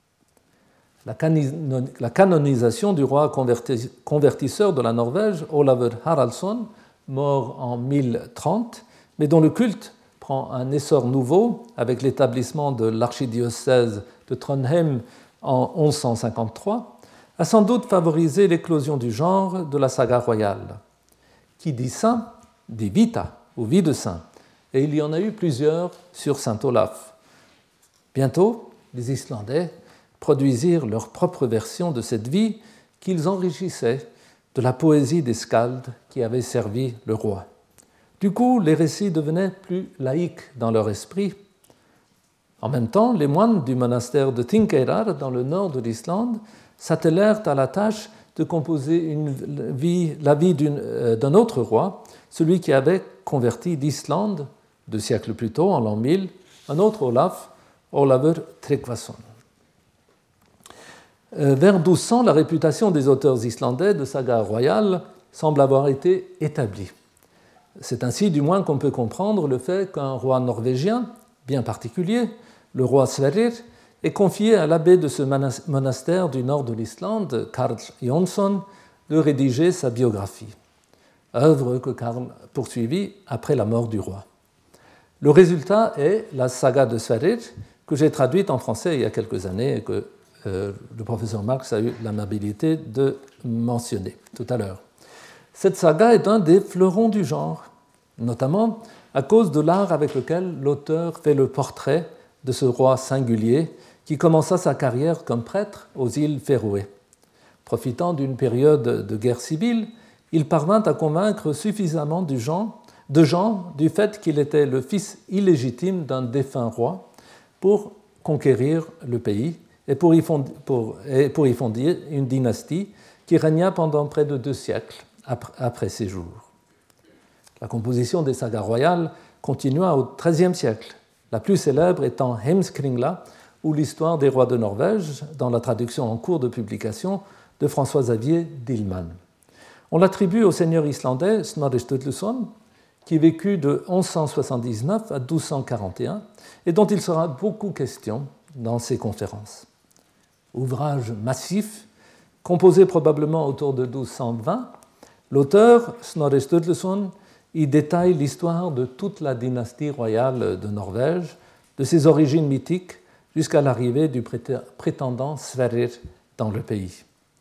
La canonisation du roi convertisseur de la Norvège, Olavur Haraldsson, mort en mille trente, mais dont le culte prend un essor nouveau avec l'établissement de l'archidiocèse de Trondheim en onze cent cinquante-trois, a sans doute favorisé l'éclosion du genre de la saga royale. Qui dit saint, dit vita, ou vie de saint, et il y en a eu plusieurs sur saint Olaf. Bientôt, les Islandais produisirent leur propre version de cette vie qu'ils enrichissaient de la poésie des skalds qui avaient servi le roi. Du coup, les récits devenaient plus laïques dans leur esprit. En même temps, les moines du monastère de Þingeyrar, dans le nord de l'Islande, s'attelèrent à la tâche de composer une vie, la vie d'une, d'un autre roi, celui qui avait converti l'Islande, deux siècles plus tôt, en l'an mille, un autre Olaf, Olavur Tryggvason. Vers douze cents, la réputation des auteurs islandais de sagas royales semble avoir été établie. C'est ainsi du moins qu'on peut comprendre le fait qu'un roi norvégien, bien particulier, le roi Sverrir, est confié à l'abbé de ce monastère du nord de l'Islande, Karl Jonsson, de rédiger sa biographie, œuvre que Karl poursuivit après la mort du roi. Le résultat est la saga de Sverrir, que j'ai traduite en français il y a quelques années et que euh, le professeur Marx a eu l'amabilité de mentionner tout à l'heure. Cette saga est un des fleurons du genre, notamment à cause de l'art avec lequel l'auteur fait le portrait de ce roi singulier qui commença sa carrière comme prêtre aux îles Féroé. Profitant d'une période de guerre civile, il parvint à convaincre suffisamment de gens, de gens du fait qu'il était le fils illégitime d'un défunt roi pour conquérir le pays et pour y fonder, pour, et pour y fonder une dynastie qui régna pendant près de deux siècles après ses jours. La composition des sagas royales continua au treizième siècle, la plus célèbre étant Heimskringla, ou l'histoire des rois de Norvège, dans la traduction en cours de publication de François-Xavier Dillmann. On l'attribue au seigneur islandais Snorri Sturluson, qui vécut de onze cent soixante-dix-neuf à douze cent quarante et un, et dont il sera beaucoup question dans ses conférences. Ouvrage massif, composé probablement autour de douze cent vingt, l'auteur, Snorri Sturluson, y détaille l'histoire de toute la dynastie royale de Norvège, de ses origines mythiques jusqu'à l'arrivée du prétendant Sverrir dans le pays.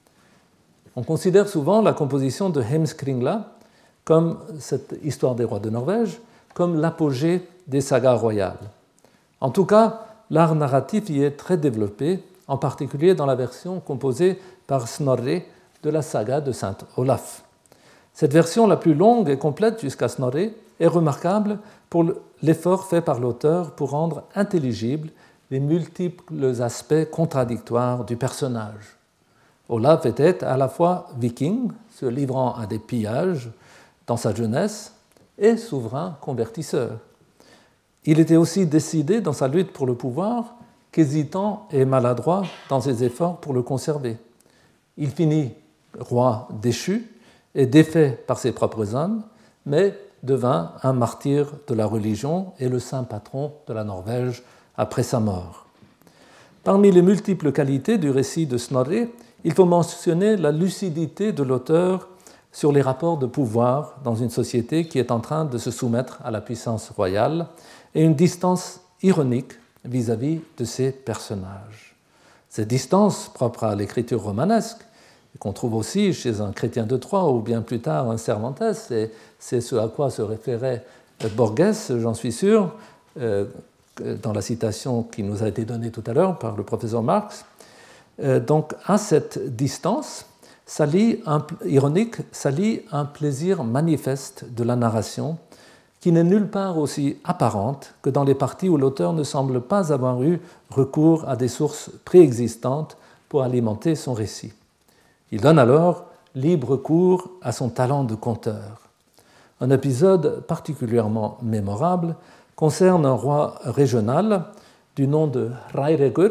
On considère souvent la composition de Heimskringla, comme cette histoire des rois de Norvège, comme l'apogée des sagas royales. En tout cas, l'art narratif y est très développé, en particulier dans la version composée par Snorri de la saga de Saint Olaf. Cette version la plus longue et complète jusqu'à Snorri est remarquable pour l'effort fait par l'auteur pour rendre intelligibles les multiples aspects contradictoires du personnage. Olaf était à la fois viking, se livrant à des pillages dans sa jeunesse, et souverain convertisseur. Il était aussi décidé dans sa lutte pour le pouvoir qu'hésitant et maladroit dans ses efforts pour le conserver. Il finit roi déchu et défait par ses propres hommes, mais devint un martyr de la religion et le saint patron de la Norvège après sa mort. Parmi les multiples qualités du récit de Snorri, il faut mentionner la lucidité de l'auteur sur les rapports de pouvoir dans une société qui est en train de se soumettre à la puissance royale et une distance ironique vis-à-vis de ses personnages. Cette distance, propre à l'écriture romanesque, qu'on trouve aussi chez un chrétien de Troyes ou bien plus tard un Cervantes, et c'est ce à quoi se référait Borges, j'en suis sûr, dans la citation qui nous a été donnée tout à l'heure par le professeur Marx. Donc à cette distance s'allie un, ironique s'allie un plaisir manifeste de la narration qui n'est nulle part aussi apparente que dans les parties où l'auteur ne semble pas avoir eu recours à des sources préexistantes pour alimenter son récit. Il donne alors libre cours à son talent de conteur. Un épisode particulièrement mémorable concerne un roi régional du nom de Hrærekur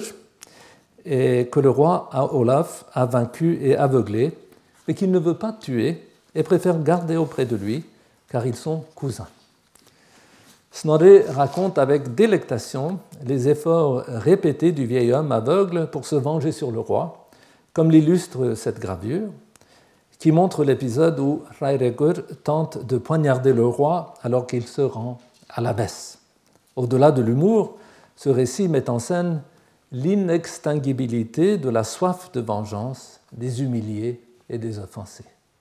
et que le roi Olaf a vaincu et aveuglé, mais qu'il ne veut pas tuer et préfère garder auprès de lui, car ils sont cousins. Snorri raconte avec délectation les efforts répétés du vieil homme aveugle pour se venger sur le roi, comme l'illustre cette gravure, qui montre l'épisode où Hrærekur tente de poignarder le roi alors qu'il se rend à l'abbesse. Au-delà de l'humour, ce récit met en scène l'inextinguibilité de la soif de vengeance des humiliés et des offensés.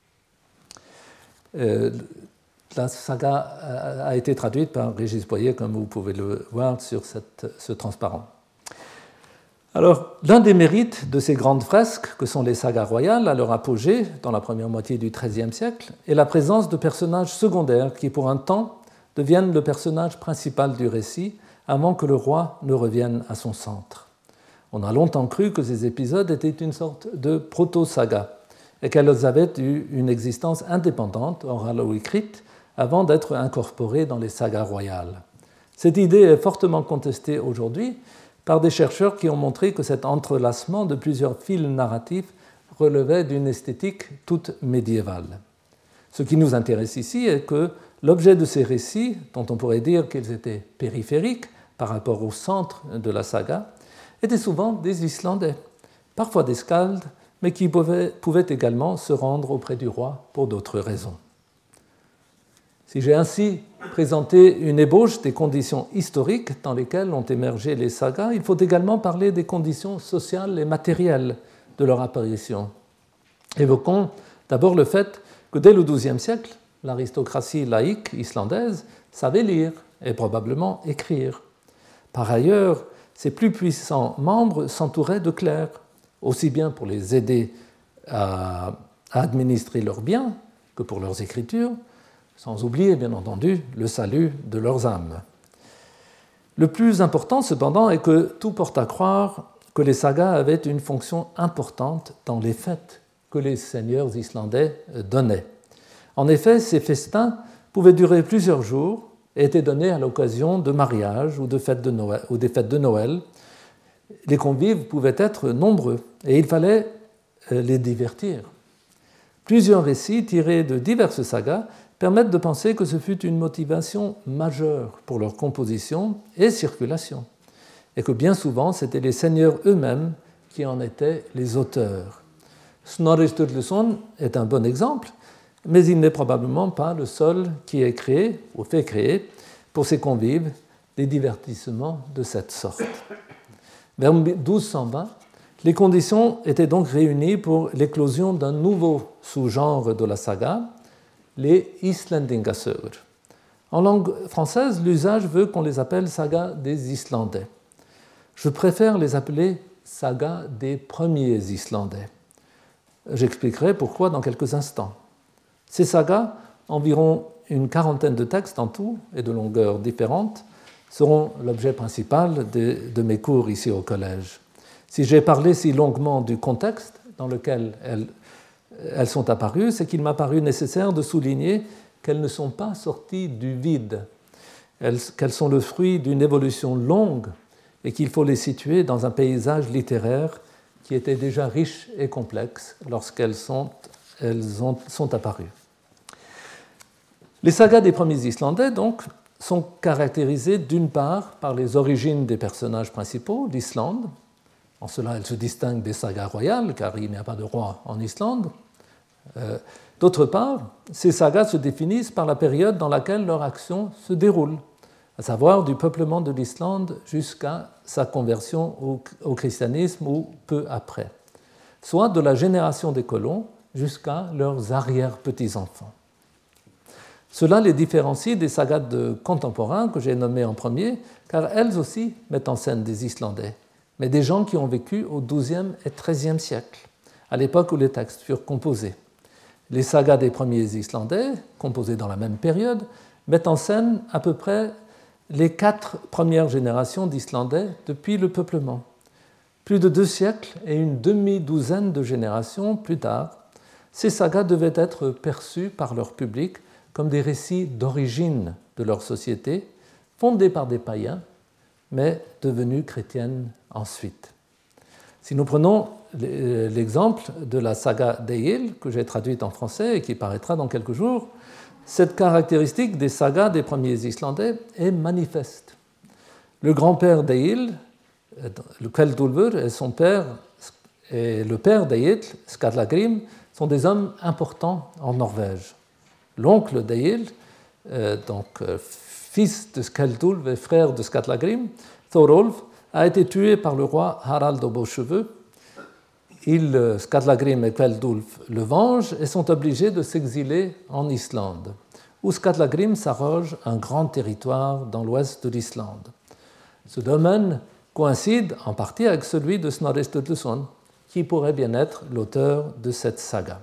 Euh, la saga a été traduite par Régis Boyer, comme vous pouvez le voir sur cette, ce transparent. Alors, l'un des mérites de ces grandes fresques, que sont les sagas royales à leur apogée dans la première moitié du XIIIe siècle, est la présence de personnages secondaires qui, pour un temps, deviennent le personnage principal du récit avant que le roi ne revienne à son centre. On a longtemps cru que ces épisodes étaient une sorte de proto-saga et qu'elles avaient eu une existence indépendante, orale ou écrite, avant d'être incorporées dans les sagas royales. Cette idée est fortement contestée aujourd'hui par des chercheurs qui ont montré que cet entrelacement de plusieurs fils narratifs relevait d'une esthétique toute médiévale. Ce qui nous intéresse ici est que l'objet de ces récits, dont on pourrait dire qu'ils étaient périphériques par rapport au centre de la saga, étaient souvent des Islandais, parfois des skalds, mais qui pouvaient, pouvaient également se rendre auprès du roi pour d'autres raisons. Si j'ai ainsi présenter une ébauche des conditions historiques dans lesquelles ont émergé les sagas, il faut également parler des conditions sociales et matérielles de leur apparition. Évoquons d'abord le fait que dès le douzième siècle, l'aristocratie laïque islandaise savait lire et probablement écrire. Par ailleurs, ses plus puissants membres s'entouraient de clercs, aussi bien pour les aider à administrer leurs biens que pour leurs écritures, sans oublier bien entendu le salut de leurs âmes. Le plus important cependant est que tout porte à croire que les sagas avaient une fonction importante dans les fêtes que les seigneurs islandais donnaient. En effet, ces festins pouvaient durer plusieurs jours et étaient donnés à l'occasion de mariages ou de fêtes de Noël, ou des fêtes de Noël. Les convives pouvaient être nombreux et il fallait les divertir. Plusieurs récits tirés de diverses sagas permettent de penser que ce fut une motivation majeure pour leur composition et circulation, et que bien souvent c'étaient les seigneurs eux-mêmes qui en étaient les auteurs. Snorri Sturluson est un bon exemple, mais il n'est probablement pas le seul qui ait créé, ou fait créer, pour ses convives, des divertissements de cette sorte. Vers douze cent vingt, les conditions étaient donc réunies pour l'éclosion d'un nouveau sous-genre de la saga, les Íslendingasögur. En langue française, l'usage veut qu'on les appelle sagas des Islandais. Je préfère les appeler sagas des premiers Islandais. J'expliquerai pourquoi dans quelques instants. Ces sagas, environ une quarantaine de textes en tout et de longueurs différentes, seront l'objet principal de, de mes cours ici au collège. Si j'ai parlé si longuement du contexte dans lequel elles, elles sont apparues, c'est qu'il m'a paru nécessaire de souligner qu'elles ne sont pas sorties du vide, elles, qu'elles sont le fruit d'une évolution longue et qu'il faut les situer dans un paysage littéraire qui était déjà riche et complexe lorsqu'elles sont, elles ont, sont apparues. Les sagas des premiers Islandais, donc, sont caractérisées d'une part par les origines des personnages principaux, l'Islande. En cela, elles se distinguent des sagas royales, car il n'y a pas de roi en Islande. Euh, d'autre part, ces sagas se définissent par la période dans laquelle leur action se déroule, à savoir du peuplement de l'Islande jusqu'à sa conversion au, au christianisme ou peu après, soit de la génération des colons jusqu'à leurs arrière-petits-enfants. Cela les différencie des sagas de contemporains que j'ai nommées en premier, car elles aussi mettent en scène des Islandais, mais des gens qui ont vécu au douzième et treizième siècle, à l'époque où les textes furent composés. Les sagas des premiers Islandais, composés dans la même période, mettent en scène à peu près les quatre premières générations d'Islandais depuis le peuplement. Plus de deux siècles et une demi-douzaine de générations plus tard, ces sagas devaient être perçues par leur public comme des récits d'origine de leur société, fondés par des païens, mais devenues chrétiennes ensuite. Si nous prenons l'exemple de la saga d'Egil, que j'ai traduite en français et qui paraîtra dans quelques jours, cette caractéristique des sagas des premiers Islandais est manifeste. Le grand-père d'Egil, le Kveldúlfur, et son père, et le père d'Egil, Skallagrim, sont des hommes importants en Norvège. L'oncle d'Egil, euh, donc euh, fils de Skjaldulf et frère de Skallagrim, Thorolf, a été tué par le roi Harald aux Beaux-Cheveux. Il, euh, Skallagrim et Kveldúlf le vengent et sont obligés de s'exiler en Islande, où Skallagrim s'arroge un grand territoire dans l'ouest de l'Islande. Ce domaine coïncide en partie avec celui de Snorri Sturluson, qui pourrait bien être l'auteur de cette saga.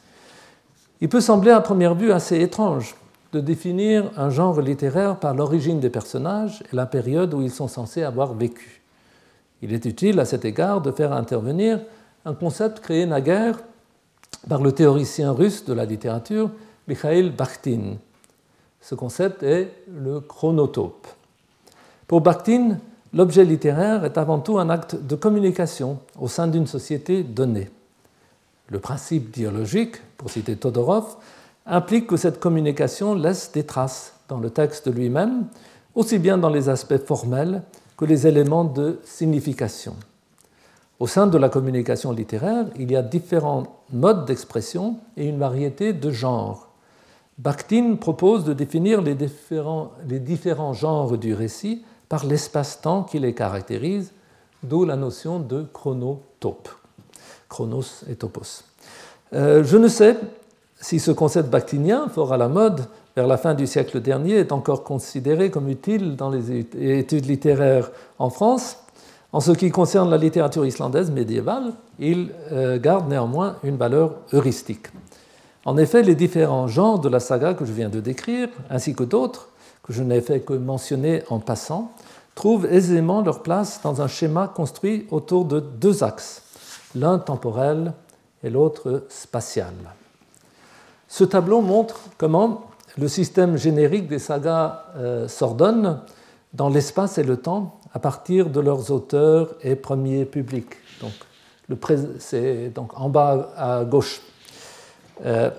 Il peut sembler à première vue assez étrange de définir un genre littéraire par l'origine des personnages et la période où ils sont censés avoir vécu. Il est utile à cet égard de faire intervenir un concept créé naguère par le théoricien russe de la littérature Mikhail Bakhtin. Ce concept est le chronotope. Pour Bakhtin, l'objet littéraire est avant tout un acte de communication au sein d'une société donnée. Le principe dialogique, pour citer Todorov, implique que cette communication laisse des traces dans le texte lui-même, aussi bien dans les aspects formels que les éléments de signification. Au sein de la communication littéraire, il y a différents modes d'expression et une variété de genres. Bakhtin propose de définir les différents, les différents genres du récit par l'espace-temps qui les caractérise, d'où la notion de chronotope, chronos et topos. Euh, je ne sais si ce concept bakhtinien, fort à la mode vers la fin du siècle dernier, est encore considéré comme utile dans les études littéraires en France. En ce qui concerne la littérature islandaise médiévale, il euh, garde néanmoins une valeur heuristique. En effet, les différents genres de la saga que je viens de décrire, ainsi que d'autres, que je n'ai fait que mentionner en passant, trouvent aisément leur place dans un schéma construit autour de deux axes, l'un temporel et l'autre spatial. Ce tableau montre comment le système générique des sagas euh, s'ordonne dans l'espace et le temps à partir de leurs auteurs et premiers publics. Donc, le pré... c'est donc en bas à gauche. Euh,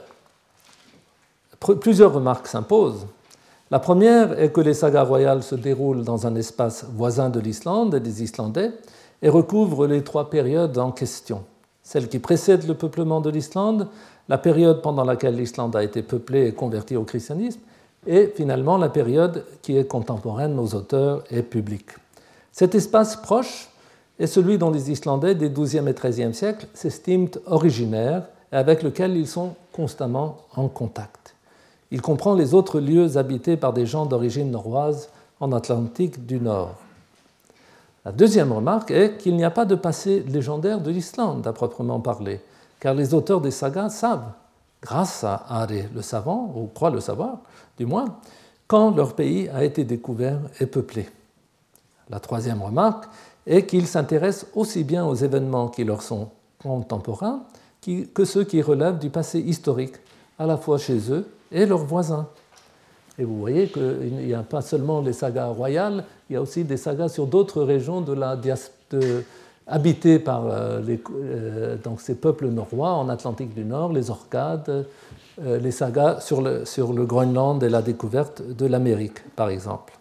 plusieurs remarques s'imposent. La première est que les sagas royales se déroulent dans un espace voisin de l'Islande et des Islandais et recouvrent les trois périodes en question. Celle qui précède le peuplement de l'Islande, la période pendant laquelle l'Islande a été peuplée et convertie au christianisme, et finalement la période qui est contemporaine aux auteurs et publics. Cet espace proche est celui dont les Islandais des douzième et treizième siècles s'estiment originaires et avec lequel ils sont constamment en contact. Il comprend les autres lieux habités par des gens d'origine norroise en Atlantique du Nord. La deuxième remarque est qu'il n'y a pas de passé légendaire de l'Islande à proprement parler, car les auteurs des sagas savent, grâce à Are le savant, ou croient le savoir du moins, quand leur pays a été découvert et peuplé. La troisième remarque est qu'ils s'intéressent aussi bien aux événements qui leur sont contemporains que ceux qui relèvent du passé historique, à la fois chez eux et leurs voisins. Et vous voyez qu'il n'y a pas seulement les sagas royales, il y a aussi des sagas sur d'autres régions de la de, habitées par les, euh, donc ces peuples norrois en Atlantique du Nord, les Orcades, euh, les sagas sur le, sur le Groenland et la découverte de l'Amérique, par exemple.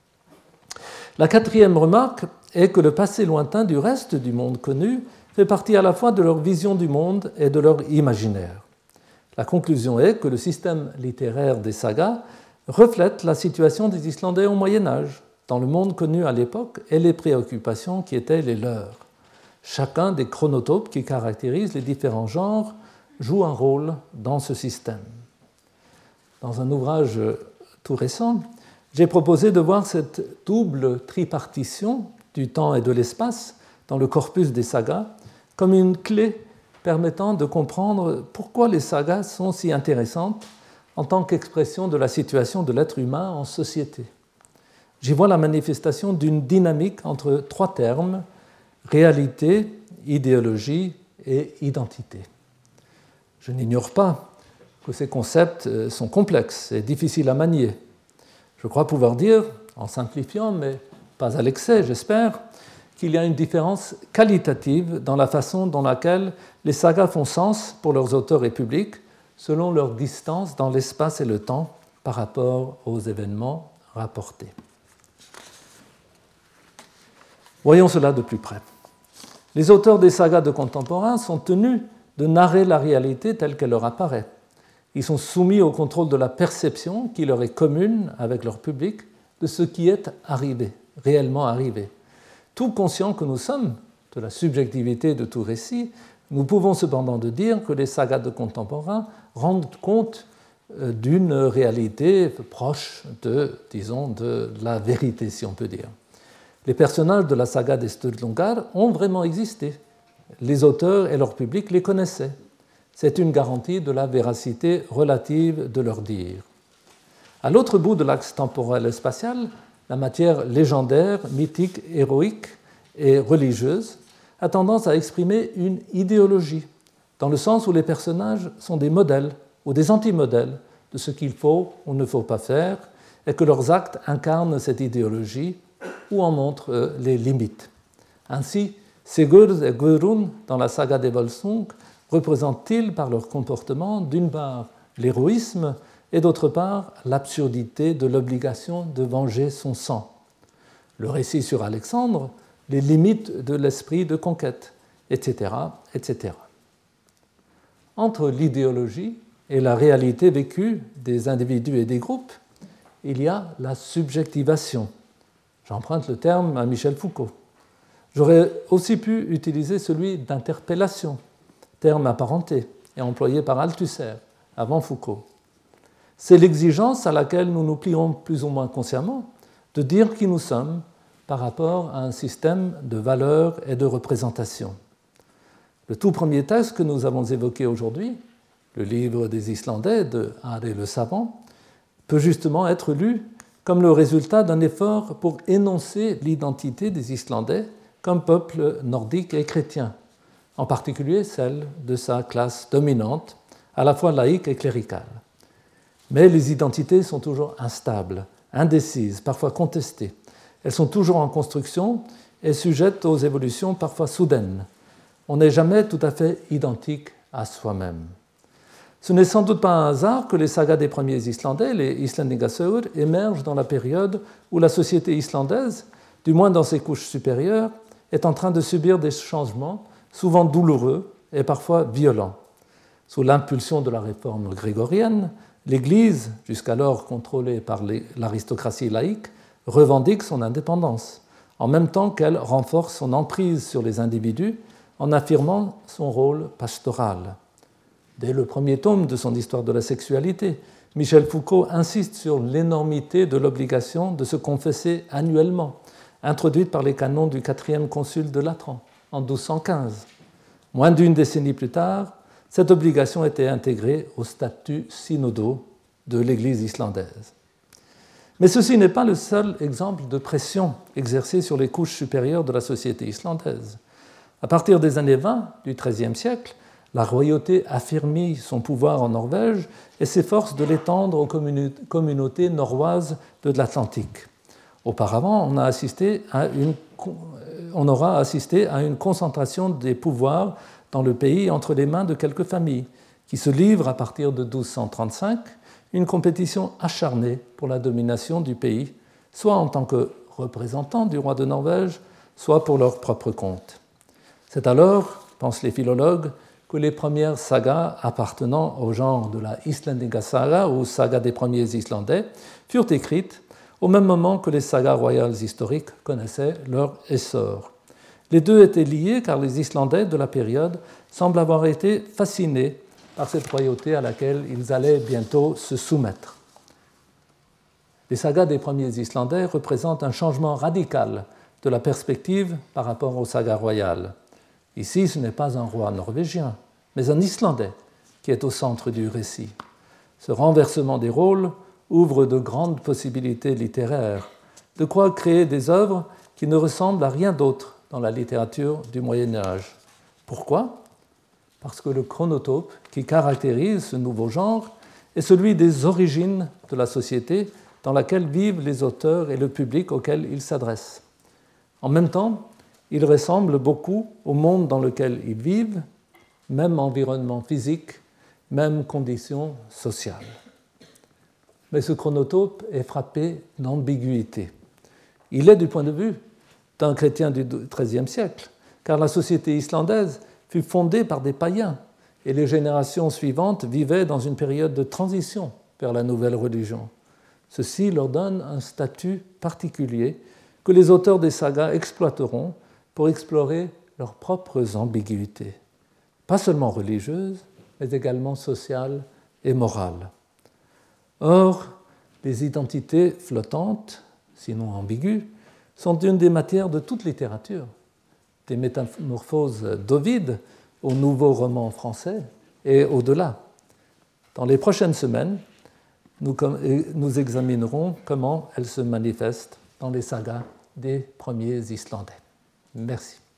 La quatrième remarque est que le passé lointain du reste du monde connu fait partie à la fois de leur vision du monde et de leur imaginaire. La conclusion est que le système littéraire des sagas reflète la situation des Islandais au Moyen-Âge, dans le monde connu à l'époque et les préoccupations qui étaient les leurs. Chacun des chronotopes qui caractérisent les différents genres joue un rôle dans ce système. Dans un ouvrage tout récent, j'ai proposé de voir cette double tripartition du temps et de l'espace dans le corpus des sagas comme une clé permettant de comprendre pourquoi les sagas sont si intéressantes en tant qu'expression de la situation de l'être humain en société. J'y vois la manifestation d'une dynamique entre trois termes, réalité, idéologie et identité. Je n'ignore pas que ces concepts sont complexes et difficiles à manier. Je crois pouvoir dire, en simplifiant, mais pas à l'excès, j'espère, qu'il y a une différence qualitative dans la façon dont laquelle les sagas font sens pour leurs auteurs et publics, selon leur distance dans l'espace et le temps par rapport aux événements rapportés. Voyons cela de plus près. Les auteurs des sagas de contemporains sont tenus de narrer la réalité telle qu'elle leur apparaît. Ils sont soumis au contrôle de la perception qui leur est commune avec leur public de ce qui est arrivé, réellement arrivé. Tout conscients que nous sommes de la subjectivité de tout récit, nous pouvons cependant de dire que les sagas de contemporains rendent compte d'une réalité proche de, disons, de la vérité, si on peut dire. Les personnages de la saga des Sturlungar ont vraiment existé. Les auteurs et leur public les connaissaient. C'est une garantie de la véracité relative de leur dire. À l'autre bout de l'axe temporel et spatial, la matière légendaire, mythique, héroïque et religieuse a tendance à exprimer une idéologie, dans le sens où les personnages sont des modèles ou des antimodèles de ce qu'il faut ou ne faut pas faire, et que leurs actes incarnent cette idéologie ou en montrent les limites. Ainsi, Sigurd et Guðrún, dans la saga des Volsung, représentent-ils par leur comportement, d'une part, l'héroïsme et d'autre part, l'absurdité de l'obligation de venger son sang. Le récit sur Alexandre, les limites de l'esprit de conquête, et cetera, et cetera. Entre l'idéologie et la réalité vécue des individus et des groupes, il y a la subjectivation. J'emprunte le terme à Michel Foucault. J'aurais aussi pu utiliser celui d'interpellation, terme apparenté et employé par Althusser avant Foucault. C'est l'exigence à laquelle nous nous plions plus ou moins consciemment de dire qui nous sommes par rapport à un système de valeurs et de représentations. Le tout premier texte que nous avons évoqué aujourd'hui, le livre des Islandais de Are le Savant, peut justement être lu comme le résultat d'un effort pour énoncer l'identité des Islandais comme peuple nordique et chrétien, en particulier celle de sa classe dominante, à la fois laïque et cléricale. Mais les identités sont toujours instables, indécises, parfois contestées. Elles sont toujours en construction et sujettes aux évolutions parfois soudaines. On n'est jamais tout à fait identique à soi-même. Ce n'est sans doute pas un hasard que les sagas des premiers Islandais, les Íslendingasögur, émergent dans la période où la société islandaise, du moins dans ses couches supérieures, est en train de subir des changements souvent douloureux et parfois violents. Sous l'impulsion de la réforme grégorienne, l'Église, jusqu'alors contrôlée par l'aristocratie laïque, revendique son indépendance, en même temps qu'elle renforce son emprise sur les individus en affirmant son rôle pastoral. Dès le premier tome de son Histoire de la sexualité, Michel Foucault insiste sur l'énormité de l'obligation de se confesser annuellement, introduite par les canons du quatrième concile de Latran en douze cent quinze. Moins d'une décennie plus tard, cette obligation était intégrée aux statuts synodaux de l'Église islandaise. Mais ceci n'est pas le seul exemple de pression exercée sur les couches supérieures de la société islandaise. À partir des années vingt du XIIIe siècle, la royauté affirme son pouvoir en Norvège et s'efforce de l'étendre aux communautés norroises de l'Atlantique. Auparavant, on, a assisté à une, on aura assisté à une concentration des pouvoirs dans le pays entre les mains de quelques familles, qui se livrent à partir de douze cent trente-cinq une compétition acharnée pour la domination du pays, soit en tant que représentants du roi de Norvège, soit pour leur propre compte. C'est alors, pensent les philologues, que les premières sagas appartenant au genre de la Íslendingasaga ou saga des premiers Islandais furent écrites au même moment que les sagas royales historiques connaissaient leur essor. Les deux étaient liés car les Islandais de la période semblent avoir été fascinés par cette royauté à laquelle ils allaient bientôt se soumettre. Les sagas des premiers Islandais représentent un changement radical de la perspective par rapport aux sagas royales. Ici, ce n'est pas un roi norvégien, mais un Islandais qui est au centre du récit. Ce renversement des rôles ouvre de grandes possibilités littéraires, de quoi créer des œuvres qui ne ressemblent à rien d'autre dans la littérature du Moyen-Âge. Pourquoi ? Parce que le chronotope qui caractérise ce nouveau genre est celui des origines de la société dans laquelle vivent les auteurs et le public auquel ils s'adressent. En même temps, il ressemble beaucoup au monde dans lequel ils vivent, même environnement physique, même conditions sociales. Mais ce chronotope est frappé d'ambiguïté. Il est du point de vue d'un chrétien du XIIIe siècle, car la société islandaise fut fondée par des païens et les générations suivantes vivaient dans une période de transition vers la nouvelle religion. Ceci leur donne un statut particulier que les auteurs des sagas exploiteront pour explorer leurs propres ambiguïtés, pas seulement religieuses, mais également sociales et morales. Or, les identités flottantes, sinon ambiguës, sont une des matières de toute littérature, des métamorphoses d'Ovide au nouveau roman français et au-delà. Dans les prochaines semaines, nous, nous examinerons comment elles se manifestent dans les sagas des premiers Islandais. Merci.